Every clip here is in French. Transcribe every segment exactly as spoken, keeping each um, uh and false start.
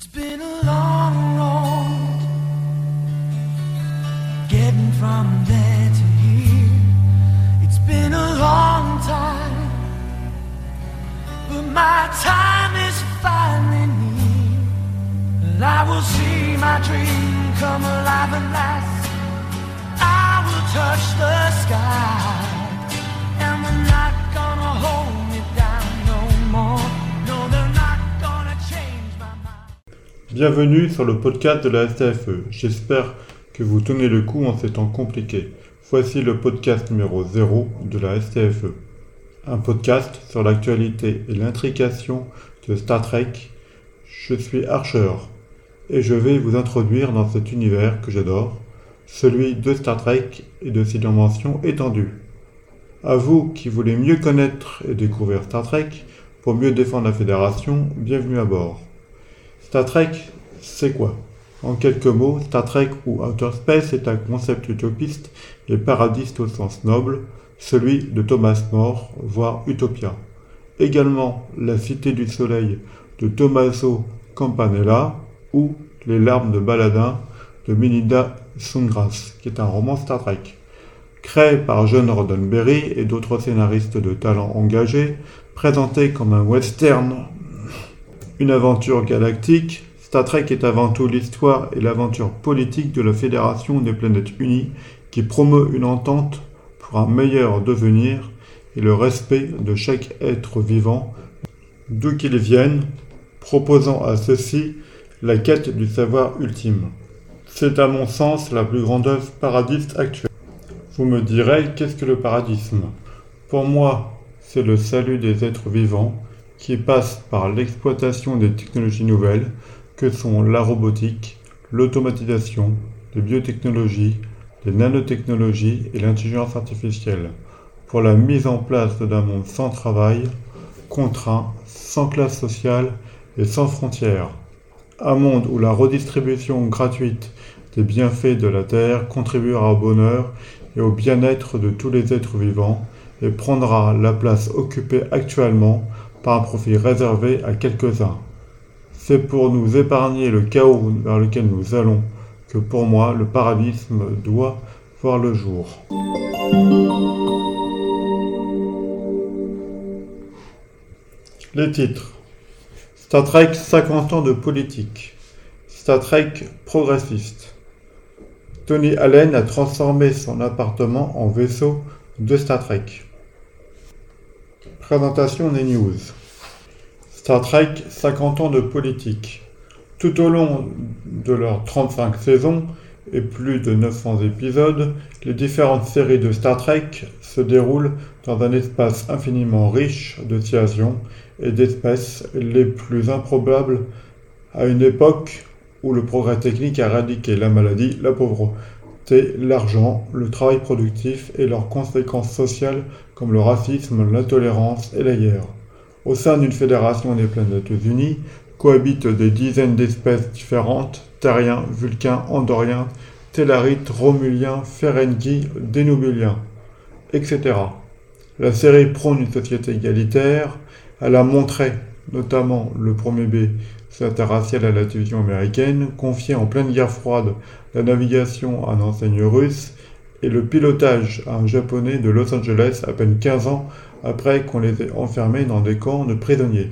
It's been a long road getting from there to here. It's been a long time, but my time is finally near. And I will see my dream come alive at last. I will touch the sky, and they're not gonna hold me down no more. No, they're not gonna change my mind. Bienvenue sur le podcast de la S T F E. J'espère que vous tenez le coup en ces temps compliqués. Voici le podcast numéro zéro de la S T F E. Un podcast sur l'actualité et l'intrication de Star Trek. Je suis Archer et je vais vous introduire dans cet univers que j'adore, celui de Star Trek et de ses dimensions étendues. À vous qui voulez mieux connaître et découvrir Star Trek pour mieux défendre la Fédération, bienvenue à bord. Star Trek, c'est quoi ? En quelques mots, Star Trek ou Outer Space est un concept utopiste et paradiste au sens noble, celui de Thomas More, voire Utopia. Également la Cité du Soleil de Tommaso Campanella ou Les larmes de Baladin de Melinda Snodgrass, qui est un roman Star Trek. Créé par John Roddenberry et d'autres scénaristes de talent engagés, présenté comme un western, une aventure galactique, Star Trek est avant tout l'histoire et l'aventure politique de la Fédération des Planètes Unies qui promeut une entente pour un meilleur devenir et le respect de chaque être vivant, d'où qu'il vienne, proposant à ceux-ci la quête du savoir ultime. C'est à mon sens la plus grande œuvre paradiste actuelle. Vous me direz, qu'est-ce que le paradisme ? Pour moi, c'est le salut des êtres vivants qui passe par l'exploitation des technologies nouvelles que sont la robotique, l'automatisation, les biotechnologies, les nanotechnologies et l'intelligence artificielle, pour la mise en place d'un monde sans travail, contraint, sans classe sociale et sans frontières. Un monde où la redistribution gratuite des bienfaits de la Terre contribuera au bonheur et au bien-être de tous les êtres vivants et prendra la place occupée actuellement par un profit réservé à quelques-uns. C'est pour nous épargner le chaos vers lequel nous allons que pour moi le paradisme doit voir le jour. Les titres. Star Trek cinquante ans de politique. Star Trek progressiste. Tony Allen a transformé son appartement en vaisseau de Star Trek. Présentation des news. Star Trek cinquante ans de politique. Tout au long de leurs trente-cinq saisons et plus de neuf cents épisodes, les différentes séries de Star Trek se déroulent dans un espace infiniment riche de situations et d'espèces les plus improbables à une époque où le progrès technique a éradiqué la maladie, la pauvreté, l'argent, le travail productif et leurs conséquences sociales comme le racisme, l'intolérance et la guerre. Au sein d'une fédération des planètes unies, cohabitent des dizaines d'espèces différentes, terriens, vulcains, andoriens, tellarites, romuliens, ferengi, dénobuliens, et cetera. La série prône une société égalitaire. Elle a montré, notamment le premier B interracial à la télévision américaine, confié en pleine guerre froide la navigation à un enseigne russe et le pilotage à un japonais de Los Angeles à peine quinze ans après qu'on les ait enfermés dans des camps de prisonniers.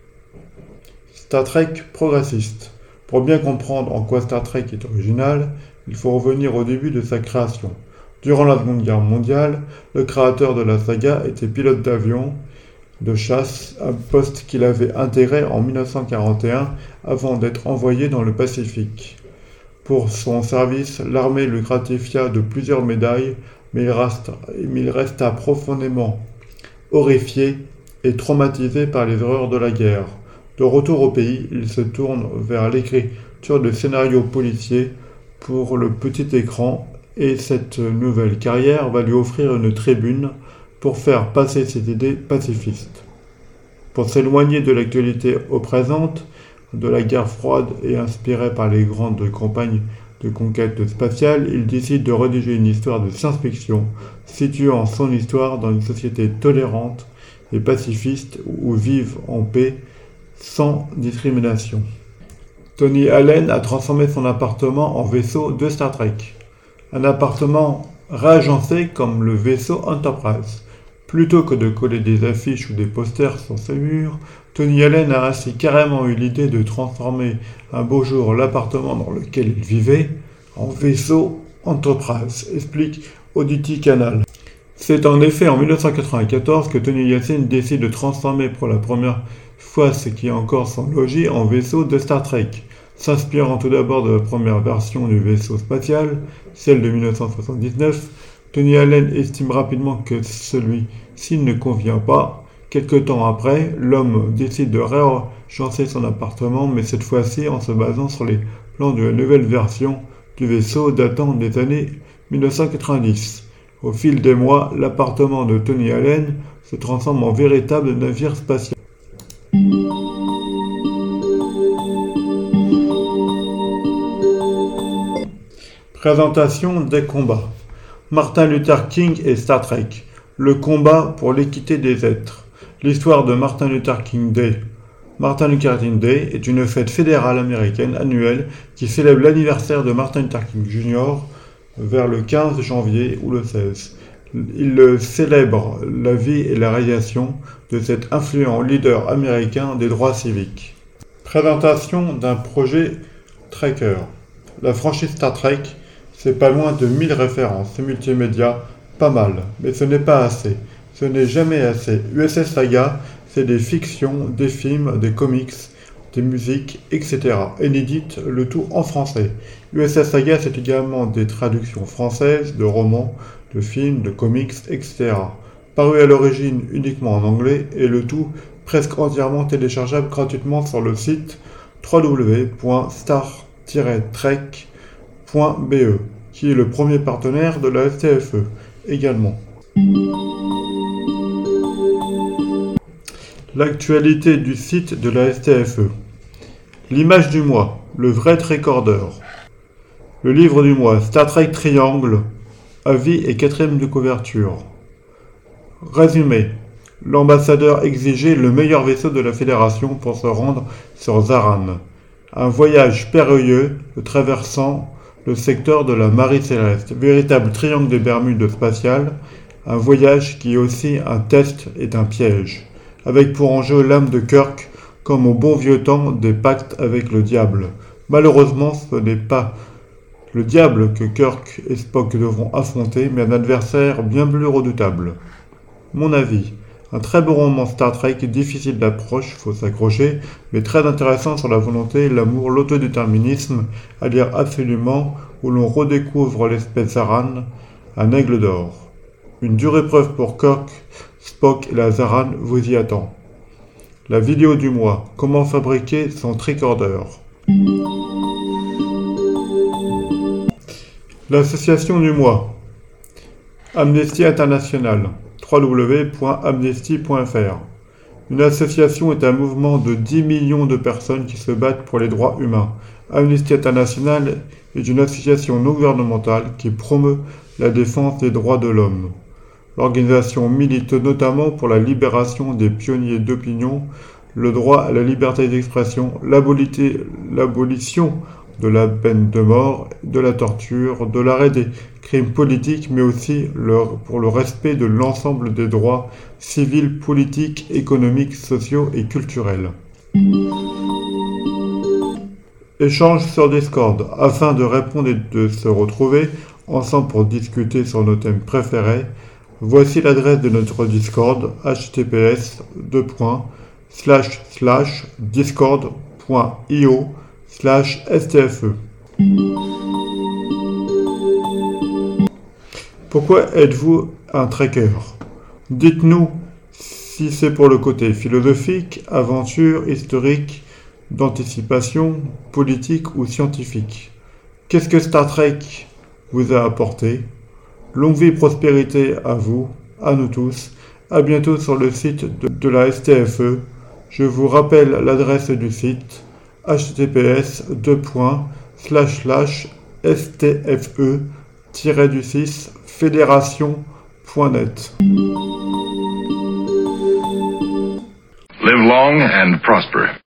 Star Trek progressiste. Pour bien comprendre en quoi Star Trek est original, il faut revenir au début de sa création. Durant la Seconde Guerre mondiale, le créateur de la saga était pilote d'avion de chasse, un poste qu'il avait intégré en dix-neuf cent quarante et un avant d'être envoyé dans le Pacifique. Pour son service, l'armée le gratifia de plusieurs médailles, mais il resta, mais il resta profondément horrifié et traumatisé par les horreurs de la guerre. De retour au pays, il se tourne vers l'écriture de scénarios policiers pour le petit écran et cette nouvelle carrière va lui offrir une tribune pour faire passer ses idées pacifistes. Pour s'éloigner de l'actualité au présente, de la guerre froide et inspiré par les grandes campagnes de conquête spatiale, il décide de rédiger une histoire de science-fiction situant son histoire dans une société tolérante et pacifiste où vivent en paix sans discrimination. Tony Allen a transformé son appartement en vaisseau de Star Trek. Un appartement réagencé comme le vaisseau Enterprise. Plutôt que de coller des affiches ou des posters sur ses murs, Tony Allen a ainsi carrément eu l'idée de transformer un beau jour l'appartement dans lequel il vivait en vaisseau Enterprise, explique Audity Canal. C'est en effet en dix-neuf cent quatre-vingt-quatorze que Tony Yacine décide de transformer pour la première fois ce qui est encore son logis en vaisseau de Star Trek, s'inspirant tout d'abord de la première version du vaisseau spatial, celle de dix-neuf cent soixante-dix-neuf. Tony Allen estime rapidement que celui-ci ne convient pas. Quelque temps après, l'homme décide de réagencer son appartement, mais cette fois-ci en se basant sur les plans de la nouvelle version du vaisseau datant des années dix-neuf cent quatre-vingt-dix. Au fil des mois, l'appartement de Tony Allen se transforme en véritable navire spatial. Présentation des combats. Martin Luther King et Star Trek. Le combat pour l'équité des êtres. L'histoire de Martin Luther King Day. Martin Luther King Day est une fête fédérale américaine annuelle qui célèbre l'anniversaire de Martin Luther King junior vers le quinze janvier ou le seize. Il célèbre la vie et la réalisation de cet influent leader américain des droits civiques. Présentation d'un projet Tracker. La franchise Star Trek, c'est pas loin de mille références multimédia, pas mal, mais ce n'est pas assez. Ce n'est jamais assez. U S S Saga, c'est des fictions, des films, des comics, des musiques, et cetera. Inédites, le tout en français. U S S Saga, c'est également des traductions françaises de romans, de films, de comics, et cetera. Paru à l'origine uniquement en anglais, et le tout presque entièrement téléchargeable gratuitement sur le site w w w point star tiret trek point b e, qui est le premier partenaire de la S T F E également. L'actualité du site de la S T F E. L'image du mois, le vrai tricorder. Le livre du mois, Star Trek Triangle, avis et quatrième de couverture. Résumé. L'ambassadeur exigeait le meilleur vaisseau de la Fédération pour se rendre sur Zaran. Un voyage périlleux traversant le secteur de la Marie Céleste, véritable triangle des Bermudes spatial, un voyage qui est aussi un test et un piège, avec pour enjeu l'âme de Kirk, comme au bon vieux temps des pactes avec le diable. Malheureusement, ce n'est pas le diable que Kirk et Spock devront affronter, mais un adversaire bien plus redoutable. Mon avis, un très beau roman Star Trek, difficile d'approche, faut s'accrocher, mais très intéressant sur la volonté, l'amour, l'autodéterminisme, à lire absolument, où l'on redécouvre l'espèce Zaran, un aigle d'or. Une dure épreuve pour Kirk, Spock et la Zaran vous y attend. La vidéo du mois, comment fabriquer son tricorder. L'association du mois, Amnesty International, w w w point amnesty point f r. Une association est un mouvement de dix millions de personnes qui se battent pour les droits humains. Amnesty International est une association non gouvernementale qui promeut la défense des droits de l'homme. L'organisation milite notamment pour la libération des pionniers d'opinion, le droit à la liberté d'expression, l'abolition de la peine de mort, de la torture, de l'arrêt des crimes politiques, mais aussi le, pour le respect de l'ensemble des droits civils, politiques, économiques, sociaux et culturels. Échange sur Discord. Afin de répondre et de se retrouver ensemble pour discuter sur nos thèmes préférés, voici l'adresse de notre Discord, h t t p s deux points slash slash discord point i o slash s t f e. Pourquoi êtes-vous un trekker? Dites-nous si c'est pour le côté philosophique, aventure, historique, d'anticipation, politique ou scientifique. Qu'est-ce que Star Trek vous a apporté? Longue vie et prospérité à vous, à nous tous. À bientôt sur le site de, de la S T F E. Je vous rappelle l'adresse du site h t t p s deux points slash slash s t f e tiret du six fédération point net. Live long and prosper.